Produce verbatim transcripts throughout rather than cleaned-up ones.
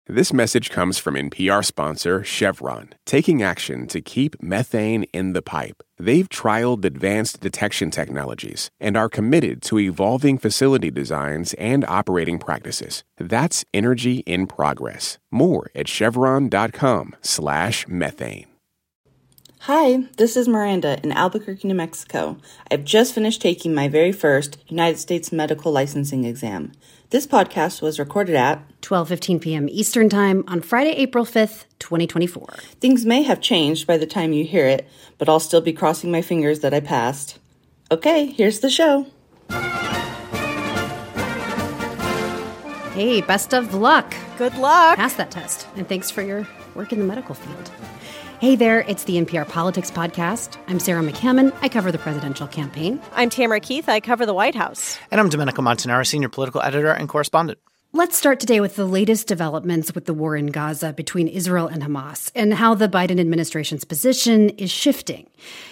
This message comes from N P R sponsor Chevron, taking action to keep methane in the pipe. They've trialed advanced detection technologies and are committed to evolving facility designs and operating practices. That's energy in progress. More at chevron.com slash methane. Hi, this is Miranda in Albuquerque, New Mexico. I've just finished taking my very first United States medical licensing exam. This podcast was recorded at twelve fifteen p.m. Eastern Time on Friday, April fifth, twenty twenty-four. Things may have changed by the time you hear it, but I'll still be crossing my fingers that I passed. Okay, here's the show. Hey, best of luck. Good luck. Pass that test. And thanks for your work in the medical field. Hey there, it's the N P R Politics Podcast. I'm Sarah McCammon. I cover the presidential campaign. I'm Tamara Keith. I cover the White House. And I'm Domenico Montanaro, senior political editor and correspondent. Let's start today with the latest developments with the war in Gaza between Israel and Hamas and how the Biden administration's position is shifting.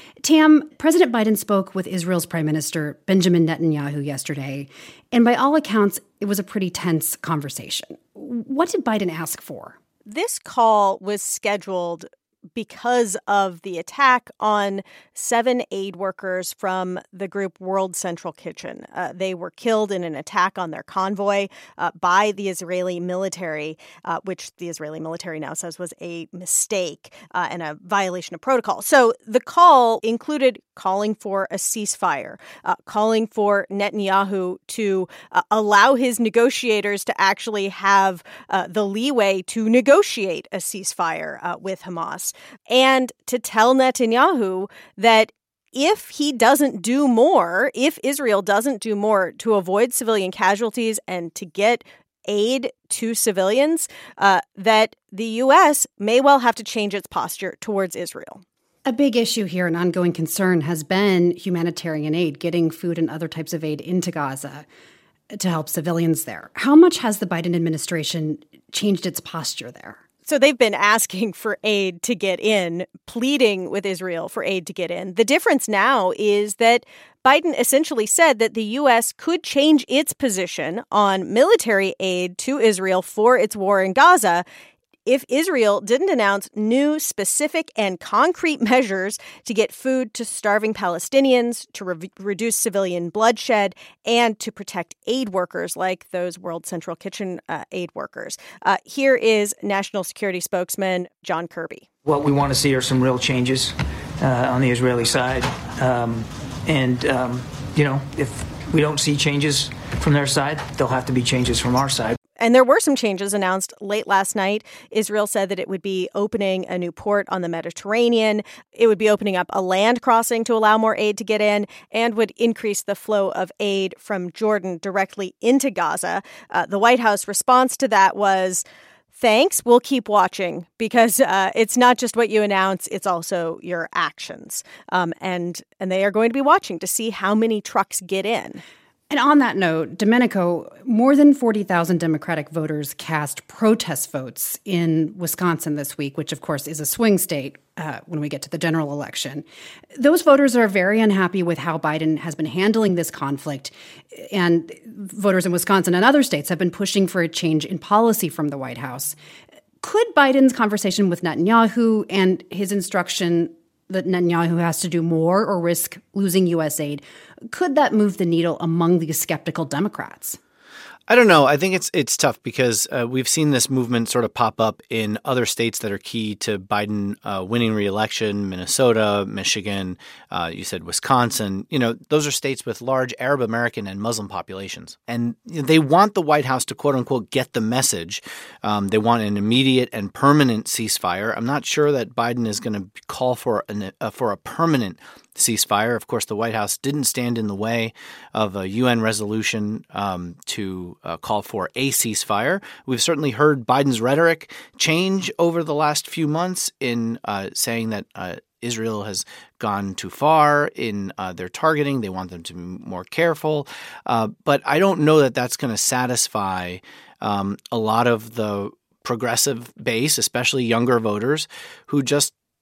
Tam, President Biden spoke with Israel's Prime Minister Benjamin Netanyahu yesterday, and by all accounts, it was a pretty tense conversation. What did Biden ask for? This call was scheduled because of the attack on seven aid workers from the group World Central Kitchen. Uh, they were killed in an attack on their convoy uh, by the Israeli military, uh, which the Israeli military now says was a mistake uh, and a violation of protocol. So the call included calling for a ceasefire, uh, calling for Netanyahu to uh, allow his negotiators to actually have uh, the leeway to negotiate a ceasefire uh, with Hamas, and to tell Netanyahu that if he doesn't do more, if Israel doesn't do more to avoid civilian casualties and to get aid to civilians, uh, that the U S may well have to change its posture towards Israel. A big issue here, an ongoing concern, has been humanitarian aid, getting food and other types of aid into Gaza to help civilians there. How much has the Biden administration changed its posture there? So they've been asking for aid to get in, pleading with Israel for aid to get in. The difference now is that Biden essentially said that the U S could change its position on military aid to Israel for its war in Gaza if Israel didn't announce new specific and concrete measures to get food to starving Palestinians, to re- reduce civilian bloodshed, and to protect aid workers like those World Central Kitchen uh, aid workers. Uh, here is National Security Spokesman John Kirby. What we want to see are some real changes uh, on the Israeli side. Um, and, um, you know, if we don't see changes from their side, there'll have to be changes from our side. And there were some changes announced late last night. Israel said that it would be opening a new port on the Mediterranean. It would be opening up a land crossing to allow more aid to get in and would increase the flow of aid from Jordan directly into Gaza. Uh, the White House response to that was, thanks, we'll keep watching, because uh, it's not just what you announce, it's also your actions. Um, and, and they are going to be watching to see how many trucks get in. And on that note, Domenico, more than forty thousand Democratic voters cast protest votes in Wisconsin this week, which, of course, is a swing state uh, when we get to the general election. Those voters are very unhappy with how Biden has been handling this conflict. And voters in Wisconsin and other states have been pushing for a change in policy from the White House. Could Biden's conversation with Netanyahu and his instruction that Netanyahu has to do more or risk losing U S aid, could that move the needle among these skeptical Democrats? I don't know. I think it's it's tough because uh, we've seen this movement sort of pop up in other states that are key to Biden uh, winning re-election, Minnesota, Michigan, uh, you said Wisconsin. You know, those are states with large Arab American and Muslim populations. And you know, they want the White House to, quote unquote, get the message. Um, they want an immediate and permanent ceasefire. I'm not sure that Biden is going to call for, an, uh, for a permanent ceasefire. Of course, the White House didn't stand in the way of a U N resolution um, to uh, call for a ceasefire. We've certainly heard Biden's rhetoric change over the last few months in uh, saying that uh, Israel has gone too far in uh, their targeting. They want them to be more careful. Uh, but I don't know that that's going to satisfy um, a lot of the progressive base, especially younger voters, who just don't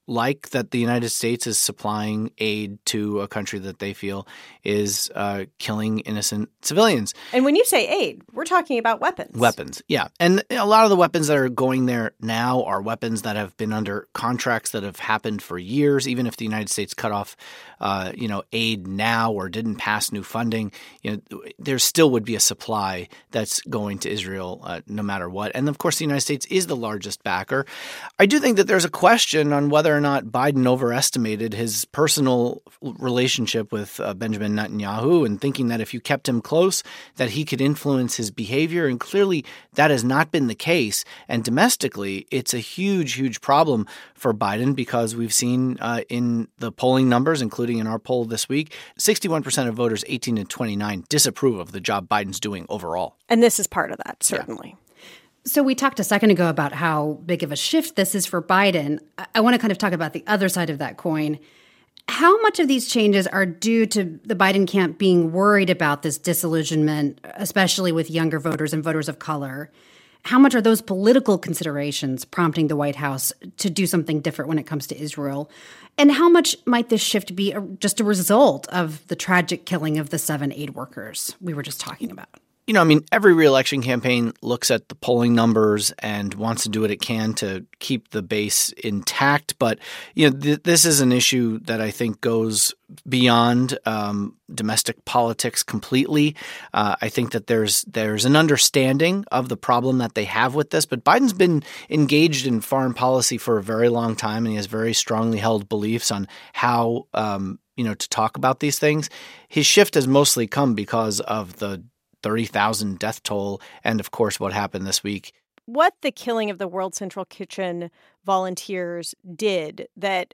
like that the United States is supplying aid to a country that they feel is uh, killing innocent civilians. And when you say aid, we're talking about weapons. Weapons, yeah. And a lot of the weapons that are going there now are weapons that have been under contracts that have happened for years. Even if the United States cut off, uh, you know, aid now or didn't pass new funding, you know, there still would be a supply that's going to Israel uh, no matter what. And of course, the United States is the largest backer. I do think that there's a question on whether or not Biden overestimated his personal relationship with uh, Benjamin Netanyahu and thinking that if you kept him close, that he could influence his behavior. And clearly that has not been the case. And domestically, it's a huge, huge problem for Biden because we've seen uh, in the polling numbers, including in our poll this week, sixty-one percent of voters eighteen to twenty-nine disapprove of the job Biden's doing overall. And this is part of that, certainly. Yeah. So we talked a second ago about how big of a shift this is for Biden. I, I want to kind of talk about the other side of that coin. How much of these changes are due to the Biden camp being worried about this disillusionment, especially with younger voters and voters of color? How much are those political considerations prompting the White House to do something different when it comes to Israel? And how much might this shift be a, just a result of the tragic killing of the seven aid workers we were just talking about? You know, I mean, every reelection campaign looks at the polling numbers and wants to do what it can to keep the base intact. But, you know, th- this is an issue that I think goes beyond um, domestic politics completely. Uh, I think that there's there's an understanding of the problem that they have with this. But Biden's been engaged in foreign policy for a very long time, and he has very strongly held beliefs on how, um, you know, to talk about these things. His shift has mostly come because of the thirty thousand death toll and, of course, what happened this week. What the killing of the World Central Kitchen volunteers did that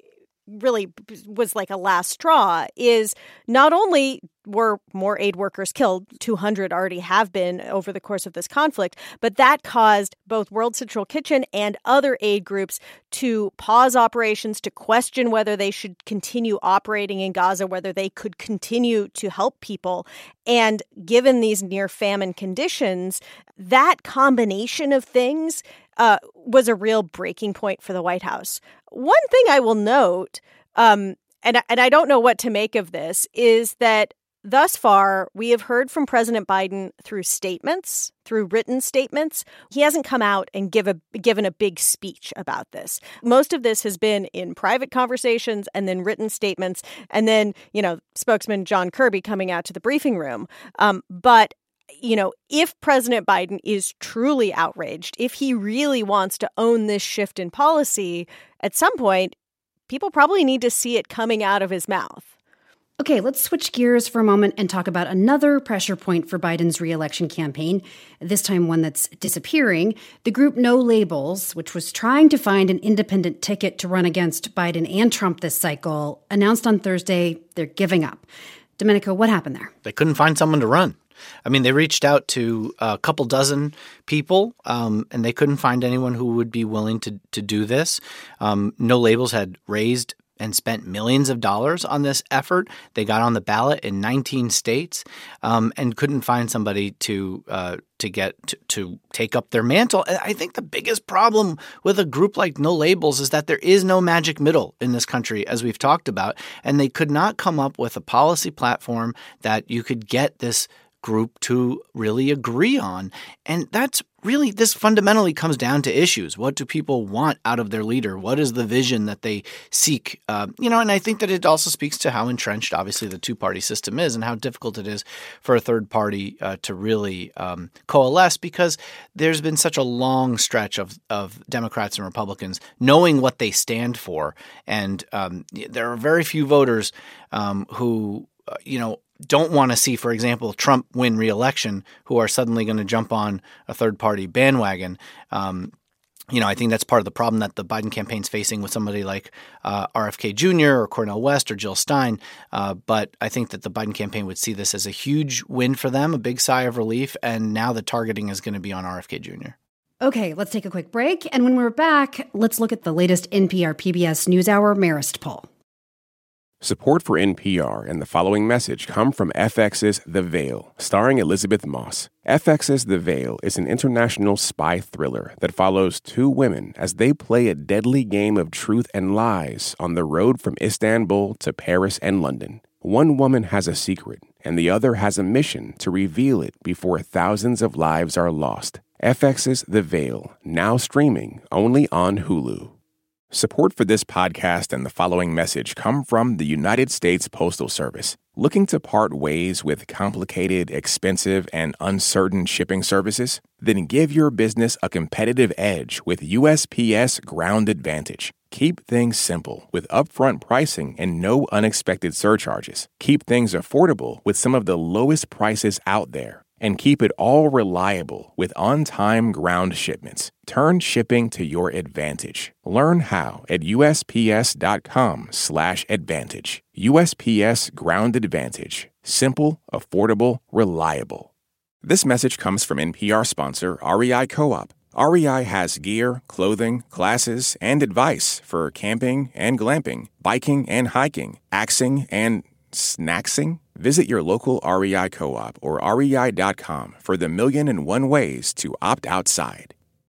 really was like a last straw is not only were more aid workers killed, two hundred already have been over the course of this conflict, but that caused both World Central Kitchen and other aid groups to pause operations, to question whether they should continue operating in Gaza, whether they could continue to help people. And given these near famine conditions, that combination of things uh, was a real breaking point for the White House. One thing I will note, um, and, and I don't know what to make of this, is that thus far, we have heard from President Biden through statements, through written statements. He hasn't come out and give a, given a big speech about this. Most of this has been in private conversations and then written statements, and then, you know, spokesman John Kirby coming out to the briefing room. Um, but you know, if President Biden is truly outraged, if he really wants to own this shift in policy, at some point, people probably need to see it coming out of his mouth. Okay, let's switch gears for a moment and talk about another pressure point for Biden's re-election campaign, this time one that's disappearing. The group No Labels, which was trying to find an independent ticket to run against Biden and Trump this cycle, announced on Thursday they're giving up. Domenico, what happened there? They couldn't find someone to run. I mean, they reached out to a couple dozen people, um, and they couldn't find anyone who would be willing to to do this. Um, No Labels had raised and spent millions of dollars on this effort. They got on the ballot in nineteen states um, and couldn't find somebody to uh, to get to, to take up their mantle. And I think the biggest problem with a group like No Labels is that there is no magic middle in this country, as we've talked about, and they could not come up with a policy platform that you could get this group to really agree on. And that's really, this fundamentally comes down to issues. What do people want out of their leader? What is the vision that they seek? Uh, you know, and I think that it also speaks to how entrenched, obviously, the two-party system is and how difficult it is for a third party uh, to really um, coalesce, because there's been such a long stretch of, of Democrats and Republicans knowing what they stand for. And um, there are very few voters um, who, uh, you know, don't want to see, for example, Trump win re-election, who are suddenly going to jump on a third-party bandwagon. Um, you know, I think that's part of the problem that the Biden campaign's facing with somebody like uh, R F K Junior or Cornel West or Jill Stein. Uh, but I think that the Biden campaign would see this as a huge win for them, a big sigh of relief, and now the targeting is going to be on R F K Junior Okay, let's take a quick break. And when we're back, let's look at the latest N P R P B S NewsHour Marist poll. Support for N P R and the following message come from F X's The Veil, starring Elizabeth Moss. F X's The Veil is an international spy thriller that follows two women as they play a deadly game of truth and lies on the road from Istanbul to Paris and London. One woman has a secret, and the other has a mission to reveal it before thousands of lives are lost. F X's The Veil, now streaming only on Hulu. Support for this podcast and the following message come from the United States Postal Service. Looking to part ways with complicated, expensive, and uncertain shipping services? Then give your business a competitive edge with U S P S Ground Advantage. Keep things simple with upfront pricing and no unexpected surcharges. Keep things affordable with some of the lowest prices out there. And keep it all reliable with on-time ground shipments. Turn shipping to your advantage. Learn how at USPS.com slash advantage. U S P S Ground Advantage. Simple, affordable, reliable. This message comes from N P R sponsor R E I Co-op. R E I has gear, clothing, classes, and advice for camping and glamping, biking and hiking, axing and snacksing. Visit your local R E I Co-op or R E I dot com for the million and one ways to opt outside.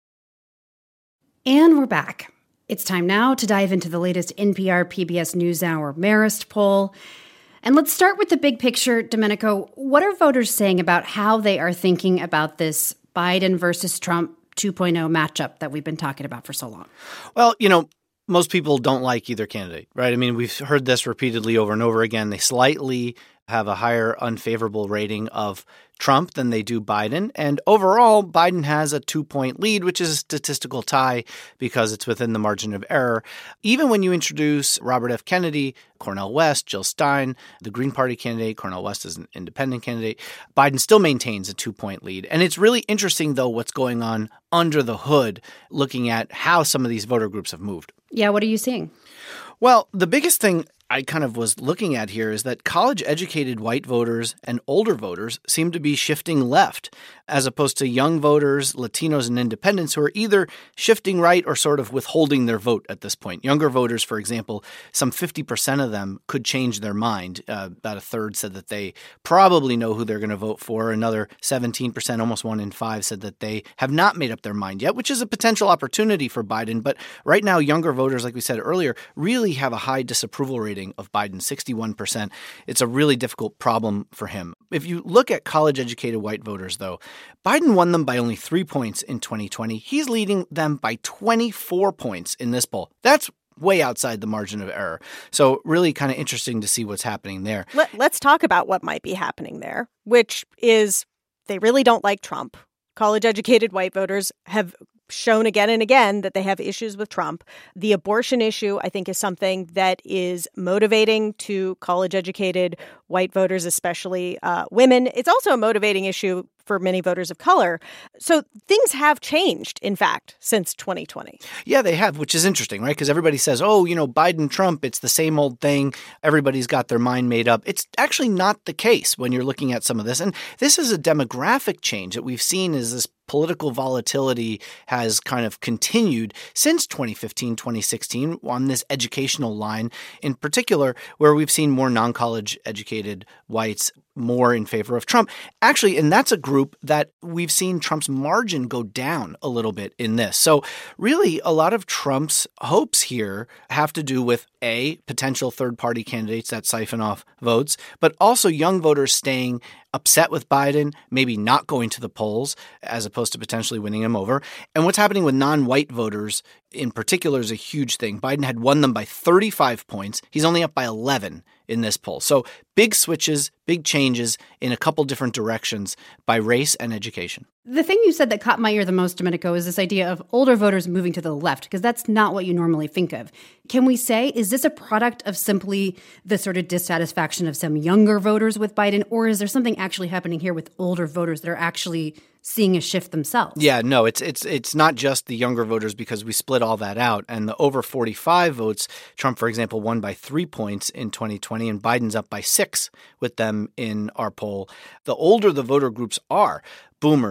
And we're back. It's time now to dive into the latest N P R P B S NewsHour Marist poll. And let's start with the big picture. Domenico, what are voters saying about how they are thinking about this Biden versus Trump two point oh matchup that we've been talking about for so long? Well, you know, most people don't like either candidate, right? I mean, we've heard this repeatedly over and over again. They slightly have a higher unfavorable rating of Trump than they do Biden. And overall, Biden has a two-point lead, which is a statistical tie because it's within the margin of error. Even when you introduce Robert F. Kennedy, Cornel West, Jill Stein, the Green Party candidate, Cornel West is an independent candidate, Biden still maintains a two-point lead. And it's really interesting, though, what's going on under the hood, looking at how some of these voter groups have moved. Yeah, what are you seeing? Well, the biggest thing I kind of was looking at here is that college-educated white voters and older voters seem to be shifting left, as opposed to young voters, Latinos, and independents who are either shifting right or sort of withholding their vote at this point. Younger voters, for example, some fifty percent of them could change their mind. Uh, about a third said that they probably know who they're going to vote for. Another seventeen percent, almost one in five, said that they have not made up their mind yet, which is a potential opportunity for Biden. But right now, younger voters, like we said earlier, really have a high disapproval rating of Biden, sixty-one percent. It's a really difficult problem for him. If you look at college-educated white voters, though, Biden won them by only three points in twenty twenty. He's leading them by twenty-four points in this poll. That's way outside the margin of error. So really kind of interesting to see what's happening there. Let, let's talk about what might be happening there, which is they really don't like Trump. College-educated white voters have shown again and again that they have issues with Trump. The abortion issue, I think, is something that is motivating to college-educated white voters, especially uh, women. It's also a motivating issue for many voters of color. So things have changed, in fact, since twenty twenty. Yeah, they have, which is interesting, right? Because everybody says, oh, you know, Biden, Trump, it's the same old thing. Everybody's got their mind made up. It's actually not the case when you're looking at some of this. And this is a demographic change that we've seen as this political volatility has kind of continued since twenty fifteen, twenty sixteen on this educational line in particular, where we've seen more non-college educated whites more in favor of Trump. Actually, and that's a group that we've seen Trump's margin go down a little bit in this. So really, a lot of Trump's hopes here have to do with, A, potential third-party candidates that siphon off votes, but also young voters staying upset with Biden, maybe not going to the polls as opposed to potentially winning him over. And what's happening with non-white voters in particular is a huge thing. Biden had won them by thirty-five points. He's only up by eleven in this poll. So big switches, big changes in a couple different directions by race and education. The thing you said that caught my ear the most, Domenico, is this idea of older voters moving to the left, because that's not what you normally think of. Can we say, is this a product of simply the sort of dissatisfaction of some younger voters with Biden, or is there something actually happening here with older voters that are actually seeing a shift themselves? Yeah, no, it's it's it's not just the younger voters, because we split all that out. And the over forty-five votes, Trump, for example, won by three points in twenty twenty, and Biden's up by six with them in our poll. The older the voter groups are, boomers,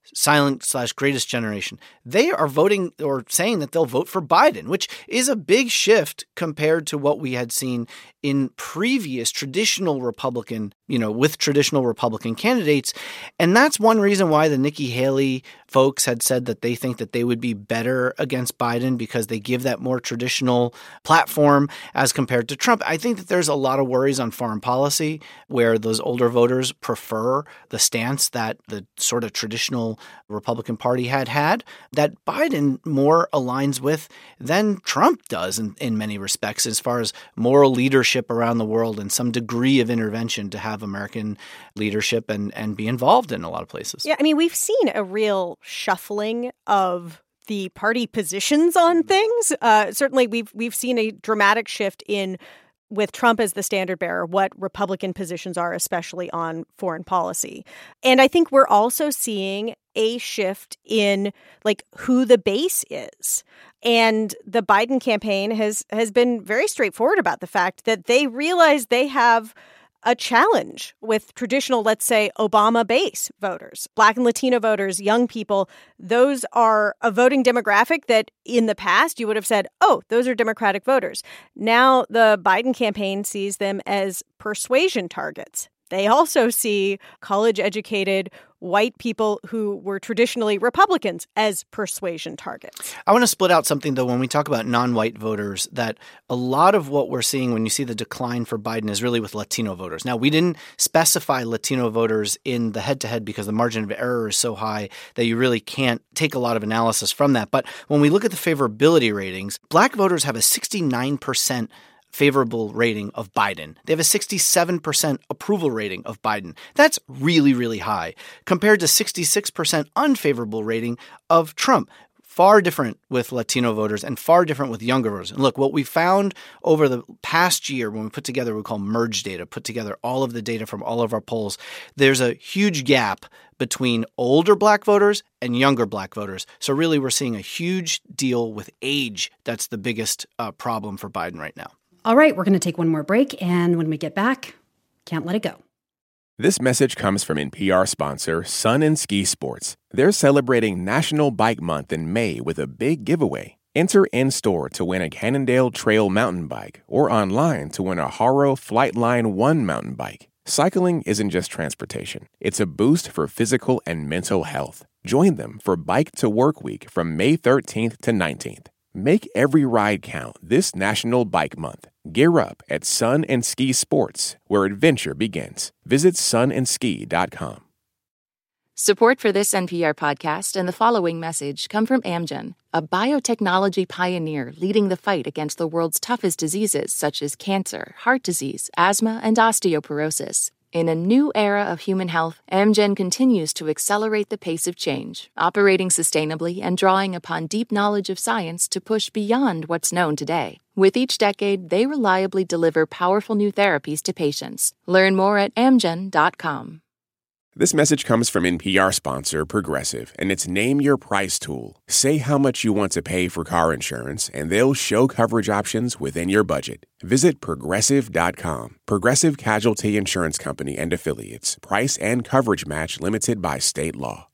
silent slash greatest generation, they are voting or saying that they'll vote for Biden, which is a big shift compared to what we had seen in previous traditional Republican, you know, with traditional Republican candidates. And that's one reason why the Nikki Haley folks had said that they think that they would be better against Biden because they give that more traditional platform as compared to Trump. I think that there's a lot of worries on foreign policy where those older voters prefer the stance that the sort of traditional Republican Party had had, that Biden more aligns with than Trump does in, in many respects as far as moral leadership around the world and some degree of intervention to have American leadership and, and be involved in a lot of places. Yeah, I mean, we've seen a real shuffling of the party positions on things. Uh, certainly, we've we've seen a dramatic shift in, with Trump as the standard bearer, what Republican positions are, especially on foreign policy. And I think we're also seeing a shift in like who the base is. And the Biden campaign has has been very straightforward about the fact that they realize they have a challenge with traditional, let's say, Obama base voters, Black and Latino voters, young people. Those are a voting demographic that in the past you would have said, oh, those are Democratic voters. Now the Biden campaign sees them as persuasion targets. They also see college-educated white people who were traditionally Republicans as persuasion targets. I want to split out something, though, when we talk about non-white voters, that a lot of what we're seeing when you see the decline for Biden is really with Latino voters. Now, we didn't specify Latino voters in the head-to-head because the margin of error is so high that you really can't take a lot of analysis from that. But when we look at the favorability ratings, Black voters have a sixty-nine percent favorable rating of Biden. They have a sixty-seven percent approval rating of Biden. That's really, really high compared to sixty-six percent unfavorable rating of Trump. Far different with Latino voters and far different with younger voters. And look, what we found over the past year when we put together what we call merge data, put together all of the data from all of our polls, there's a huge gap between older Black voters and younger Black voters. So really, we're seeing a huge deal with age. That's the biggest uh, problem for Biden right now. All right, we're going to take one more break, and when we get back, can't let it go. This message comes from N P R sponsor Sun and Ski Sports. They're celebrating National Bike Month in May with a big giveaway. Enter in-store to win a Cannondale Trail mountain bike or online to win a Haro Flightline one mountain bike. Cycling isn't just transportation. It's a boost for physical and mental health. Join them for Bike to Work Week from May thirteenth to nineteenth. Make every ride count this National Bike Month. Gear up at Sun and Ski Sports, where adventure begins. Visit sun and ski dot com. Support for this N P R podcast and the following message come from Amgen, a biotechnology pioneer leading the fight against the world's toughest diseases such as cancer, heart disease, asthma, and osteoporosis. In a new era of human health, Amgen continues to accelerate the pace of change, operating sustainably and drawing upon deep knowledge of science to push beyond what's known today. With each decade, they reliably deliver powerful new therapies to patients. Learn more at amgen dot com. This message comes from N P R sponsor Progressive, and it's Name Your Price tool. Say how much you want to pay for car insurance, and they'll show coverage options within your budget. Visit progressive dot com. Progressive Casualty Insurance Company and Affiliates. Price and coverage match limited by state law.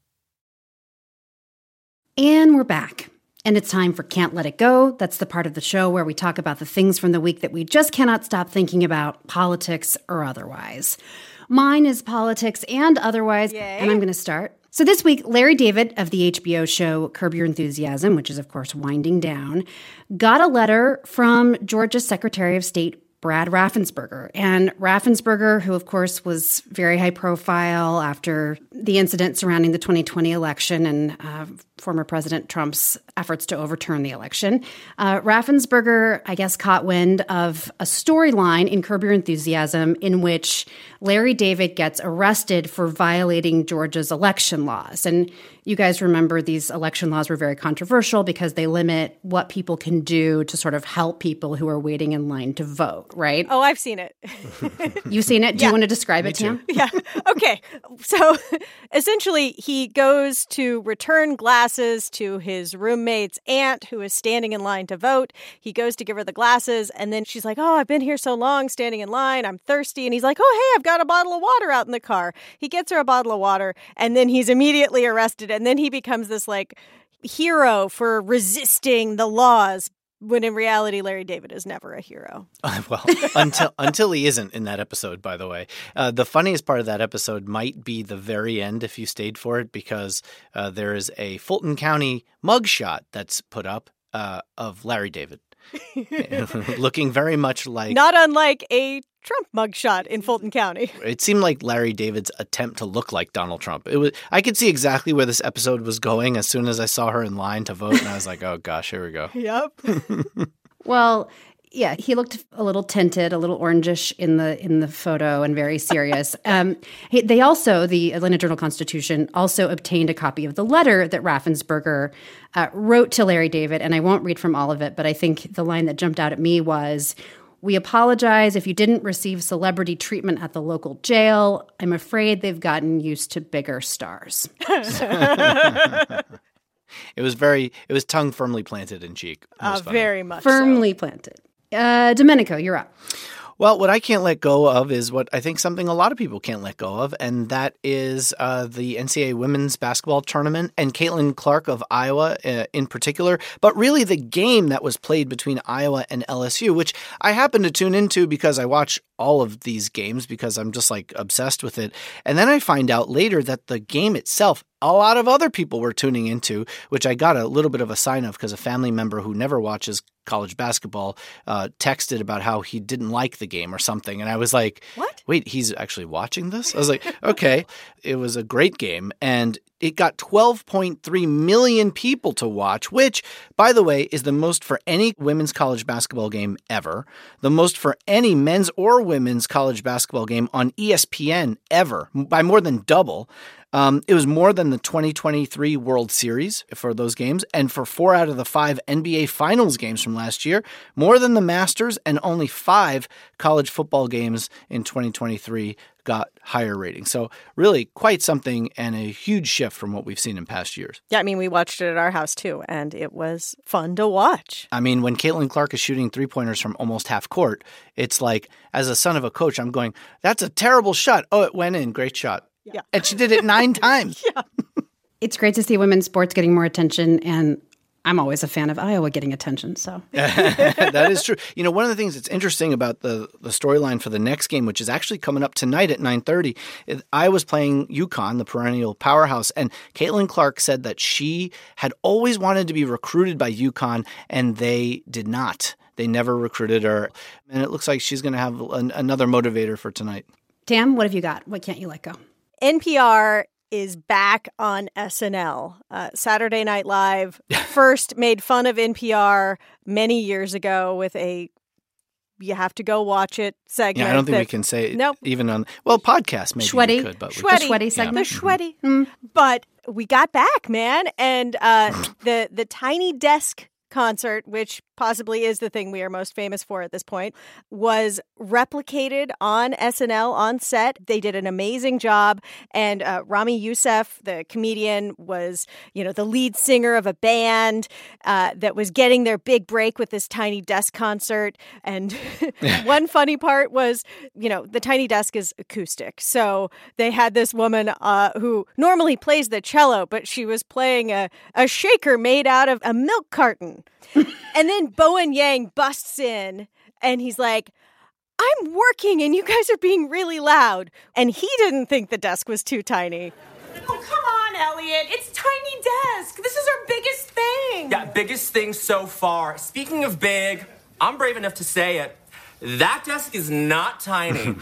And we're back. And it's time for Can't Let It Go. That's the part of the show where we talk about the things from the week that we just cannot stop thinking about, politics or otherwise. Mine is politics and otherwise, Yay. And I'm going to start. So this week, Larry David of the H B O show Curb Your Enthusiasm, which is, of course, winding down, got a letter from Georgia's Secretary of State, Brad Raffensperger. And Raffensperger, who, of course, was very high profile after the incident surrounding the twenty twenty election and uh, former President Trump's efforts to overturn the election. Uh, Raffensperger, I guess, caught wind of a storyline in Curb Your Enthusiasm in which Larry David gets arrested for violating Georgia's election laws. And you guys remember these election laws were very controversial because they limit what people can do to sort of help people who are waiting in line to vote, right? Oh, I've seen it. You've seen it? Do yeah. you want to describe Me it, too. Tam? Yeah. Okay. So essentially, he goes to return glasses to his roommate roommate's aunt who is standing in line to vote. He goes to give her the glasses, and then she's like, oh, I've been here so long standing in line. I'm thirsty. And he's like, oh, hey, I've got a bottle of water out in the car. He gets her a bottle of water, and then he's immediately arrested. And then he becomes this, like, hero for resisting the laws, when in reality, Larry David is never a hero. Uh, well, until until he isn't in that episode, by the way. Uh, the funniest part of that episode might be the very end if you stayed for it, because uh, there is a Fulton County mugshot that's put up uh, of Larry David. Looking very much like... Not unlike a Trump mugshot in Fulton County. It seemed like Larry David's attempt to look like Donald Trump. It was. I could see exactly where this episode was going as soon as I saw her in line to vote, and I was like, oh, gosh, here we go. Yep. Well, yeah, he looked a little tinted, a little orangish in the in the photo, and very serious. um, he, they also, the Atlanta Journal-Constitution, also obtained a copy of the letter that Raffensperger uh, wrote to Larry David, and I won't read from all of it, but I think the line that jumped out at me was, "We apologize if you didn't receive celebrity treatment at the local jail. I'm afraid they've gotten used to bigger stars." It was very, it was tongue firmly planted in cheek. Uh, very much Firmly so. planted. Uh, Domenico, you're up. Well, what I can't let go of is what I think something a lot of people can't let go of, and that is uh, the N C double A women's basketball tournament and Caitlin Clark of Iowa uh, in particular, but really the game that was played between Iowa and L S U, which I happen to tune into because I watch all of these games because I'm just like obsessed with it. And then I find out later that the game itself, a lot of other people were tuning into, which I got a little bit of a sign of because a family member who never watches college basketball uh, texted about how he didn't like the game or something. And I was like, what? Wait, he's actually watching this? I was like, okay. It was a great game. And it got twelve point three million people to watch, which, by the way, is the most for any women's college basketball game ever, the most for any men's or women's college basketball game on E S P N ever, by more than double. Um, it was more than the twenty twenty-three World Series for those games, and for four out of the five N B A Finals games from last year, more than the Masters, and only five college football games in twenty twenty-three got higher ratings. So really quite something, and a huge shift from what we've seen in past years. Yeah, I mean, we watched it at our house too, and it was fun to watch. I mean, when Caitlin Clark is shooting three-pointers from almost half court, it's like, as a son of a coach, I'm going, that's a terrible shot. Oh, it went in. Great shot. Yeah. And she did it nine times. Yeah. It's great to see women's sports getting more attention, and I'm always a fan of Iowa getting attention. So that is true. You know, one of the things that's interesting about the, the storyline for the next game, which is actually coming up tonight at nine thirty, I was playing UConn, the perennial powerhouse, and Caitlin Clark said that she had always wanted to be recruited by UConn, and they did not. They never recruited her. And it looks like she's going to have an, another motivator for tonight. Tam, what have you got? What can't you let go? N P R is back on S N L. Uh, Saturday Night Live first made fun of N P R many years ago with a you have to go watch it segment. Yeah, I don't think that, we can say it nope. even on, well, podcast maybe Shweddy. we could. But Shweddy. The Shweddy segment. The Shweddy. Mm. But we got back, man. And uh, the the Tiny Desk concert, which possibly is the thing we are most famous for at this point, was replicated on S N L on set. They did an amazing job. And uh, Rami Youssef, the comedian, was, you know, the lead singer of a band uh, that was getting their big break with this Tiny Desk concert. And one funny part was, you know, the Tiny Desk is acoustic. So they had this woman uh, who normally plays the cello, but she was playing a, a shaker made out of a milk carton. And then Bowen Yang busts in and he's like, I'm working and you guys are being really loud. And he didn't think the desk was too tiny. Oh, come on, Elliot. It's Tiny Desk. This is our biggest thing. Yeah, biggest thing so far. Speaking of big, I'm brave enough to say it. That desk is not tiny.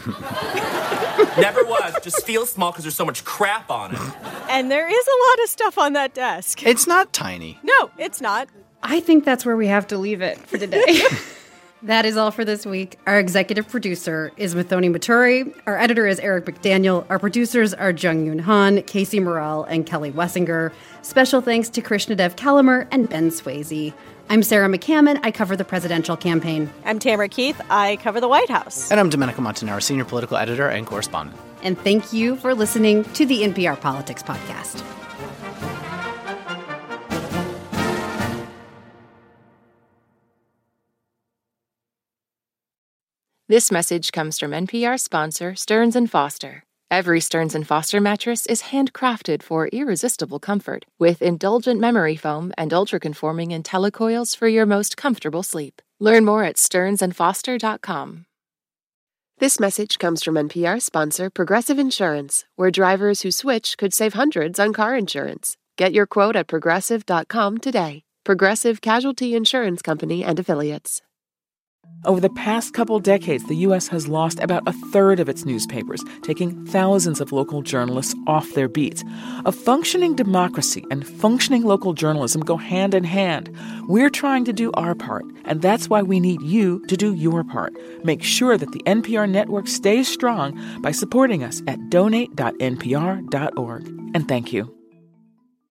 Never was. Just feels small because there's so much crap on it. And there is a lot of stuff on that desk. It's not tiny. No, it's not. I think that's where we have to leave it for today. That is all for this week. Our executive producer is Mathoni Maturi. Our editor is Eric McDaniel. Our producers are Jung Yoon Han, Casey Morrell, and Kelly Wessinger. Special thanks to Krishnadev Kalamer and Ben Swayze. I'm Sarah McCammon. I cover the presidential campaign. I'm Tamara Keith. I cover the White House. And I'm Domenico Montanaro, senior political editor and correspondent. And thank you for listening to the N P R Politics Podcast. This message comes from N P R sponsor Stearns and Foster. Every Stearns and Foster mattress is handcrafted for irresistible comfort, with indulgent memory foam and ultra-conforming IntelliCoils for your most comfortable sleep. Learn more at stearns and foster dot com. This message comes from N P R sponsor Progressive Insurance, where drivers who switch could save hundreds on car insurance. Get your quote at progressive dot com today. Progressive Casualty Insurance Company and Affiliates. Over the past couple decades, the U S has lost about a third of its newspapers, taking thousands of local journalists off their beats. A functioning democracy and functioning local journalism go hand in hand. We're trying to do our part, and that's why we need you to do your part. Make sure that the N P R network stays strong by supporting us at donate dot n p r dot org. And thank you.